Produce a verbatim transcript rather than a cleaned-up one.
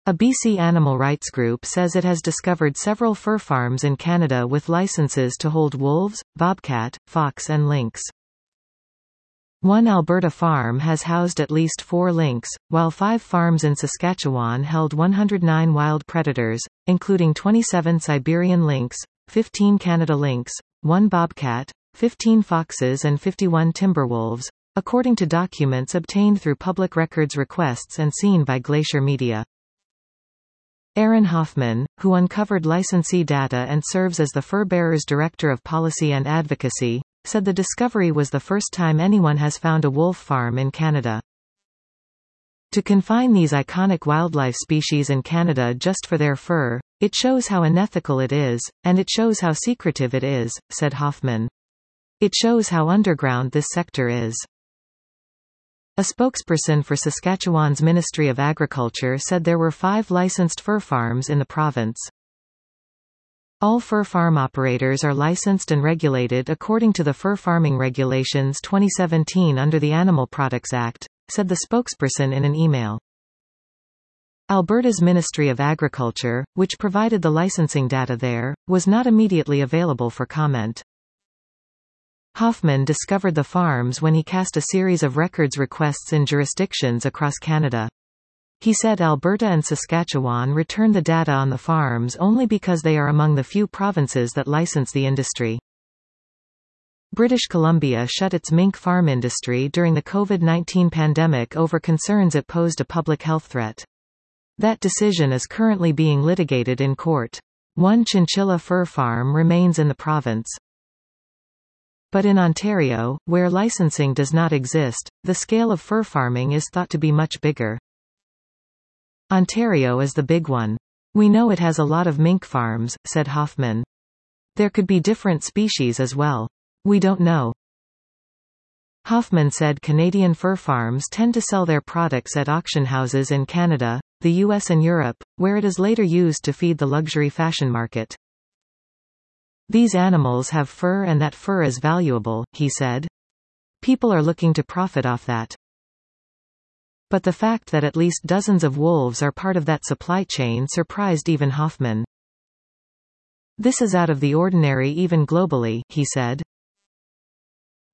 A B C animal rights group says it has discovered several fur farms in Canada with licenses to hold wolves, bobcat, fox and lynx. One Alberta farm has housed at least four lynx, while five farms in Saskatchewan held one hundred nine wild predators, including twenty-seven Siberian lynx, fifteen Canada lynx, one bobcat, fifteen foxes and fifty-one timber wolves, according to documents obtained through public records requests and seen by Glacier Media. Aaron Hoffman, who uncovered licensee data and serves as the Fur Bearers Director of Policy and Advocacy, said the discovery was the first time anyone has found a wolf farm in Canada. To confine these iconic wildlife species in Canada just for their fur, it shows how unethical it is, and it shows how secretive it is, said Hoffman. It shows how underground this sector is. A spokesperson for Saskatchewan's Ministry of Agriculture said there were five licensed fur farms in the province. All fur farm operators are licensed and regulated according to the Fur Farming Regulations twenty seventeen under the Animal Products Act, said the spokesperson in an email. Alberta's Ministry of Agriculture, which provided the licensing data there, was not immediately available for comment. Hoffman discovered the farms when he cast a series of records requests in jurisdictions across Canada. He said Alberta and Saskatchewan return the data on the farms only because they are among the few provinces that license the industry. British Columbia shut its mink farm industry during the COVID nineteen pandemic over concerns it posed a public health threat. That decision is currently being litigated in court. One chinchilla fur farm remains in the province. But in Ontario, where licensing does not exist, the scale of fur farming is thought to be much bigger. Ontario is the big one. We know it has a lot of mink farms, said Hoffman. There could be different species as well. We don't know. Hoffman said Canadian fur farms tend to sell their products at auction houses in Canada, the U S and Europe, where it is later used to feed the luxury fashion market. These animals have fur and that fur is valuable, he said. People are looking to profit off that. But the fact that at least dozens of wolves are part of that supply chain surprised even Hoffman. This is out of the ordinary even globally, he said.